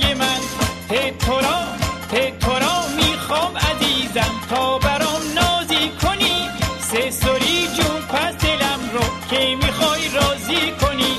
حال من تو را میخوام عزیزم تا برام نازی کنی سه سری جون پس دلم رو که میخوای راضی کنی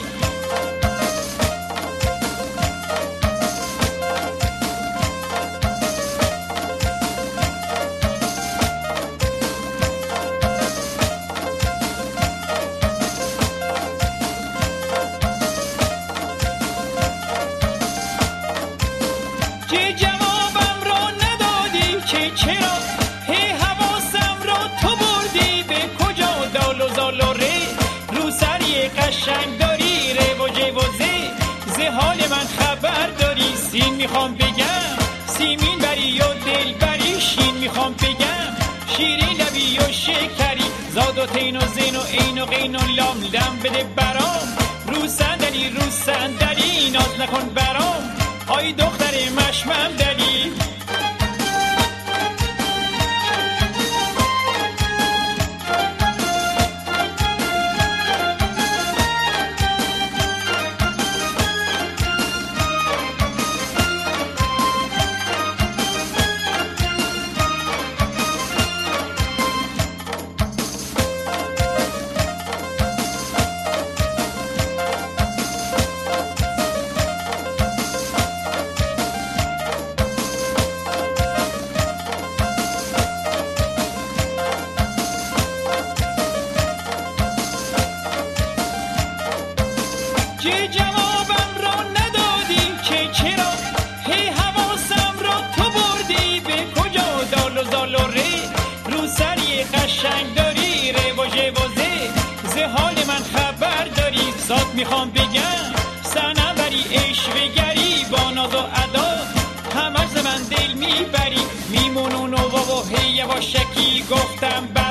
قشنگ داری رواجه وزه زه حال من خبر داری سین میخوام بگم سیمین بری و دل بری شین میخوام بگم شیرین لبی و شکری زاد و تین و زین و این و غین و لام لم بده برام رو صندلی ناز نکن برام آی دختر مشمم دلی که جوابم را ندادی که چرا هی حواسم را تو بردی به کجا دال و زال و ری رو سری قشنگ داری رواجه وزه زه حال من خبر داری ذات میخوام بگم سنم بری عشوه‌گری با ناز و ادا همش ز من دل میبری میمونون و هی یواشکی گفتم